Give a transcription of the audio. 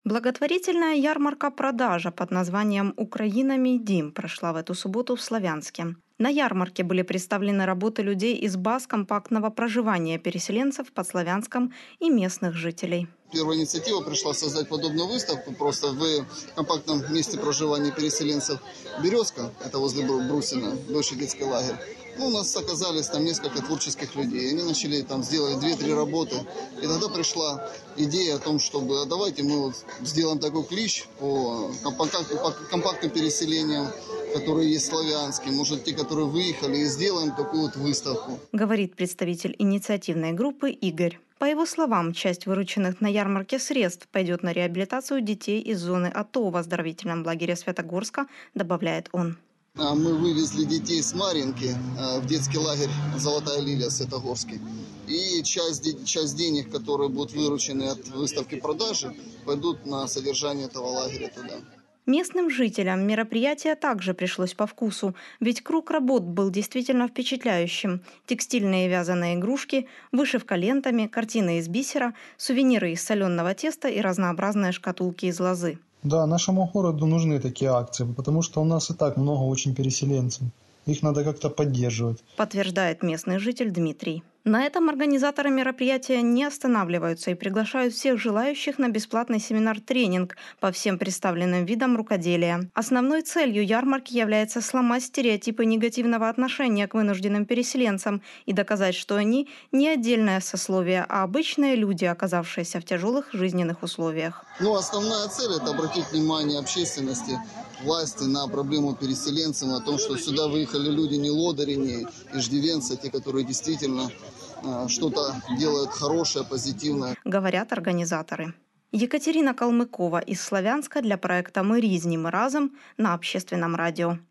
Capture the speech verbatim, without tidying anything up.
Благотворительная ярмарка-продажа под названием «Украина Мейдим» прошла в эту субботу в Славянске. На ярмарке были представлены работы людей из баз компактного проживания переселенцев под Славянском и местных жителей. Первая инициатива пришла создать подобную выставку просто в компактном месте проживания переселенцев «Березка», это возле Брусина, бывший детский лагерь. Ну, у нас оказались там несколько творческих людей. Они начали там сделать две-три работы. И тогда пришла идея о том, чтобы а давайте мы вот сделаем такой клич по компактным переселениям, которые есть славянские, может, те, которые выехали, и сделаем такую вот выставку. Говорит представитель инициативной группы Игорь. По его словам, часть вырученных на ярмарке средств пойдет на реабилитацию детей из зоны АТО в оздоровительном лагере Святогорска, добавляет он. Мы вывезли детей с Марьинки в детский лагерь «Золотая лилия» Святогорский. И часть, часть денег, которые будут выручены от выставки продажи, пойдут на содержание этого лагеря туда. Местным жителям мероприятие также пришлось по вкусу, ведь круг работ был действительно впечатляющим. Текстильные и вязаные игрушки, вышивка лентами, картины из бисера, сувениры из соленого теста и разнообразные шкатулки из лозы. Да, нашему городу нужны такие акции, потому что у нас и так много очень переселенцев. Их надо как-то поддерживать. Подтверждает местный житель Дмитрий. На этом организаторы мероприятия не останавливаются и приглашают всех желающих на бесплатный семинар-тренинг по всем представленным видам рукоделия. Основной целью ярмарки является сломать стереотипы негативного отношения к вынужденным переселенцам и доказать, что они не отдельное сословие, а обычные люди, оказавшиеся в тяжелых жизненных условиях. Ну, основная цель – это обратить внимание общественности, власти на проблему переселенцев, о том, что сюда выехали люди не лодыри, не иждивенцы, те, которые действительно что-то делают хорошее, позитивное. Говорят организаторы. Екатерина Калмыкова из Славянска для проекта «Мы різні, ми разом» на Общественном радио.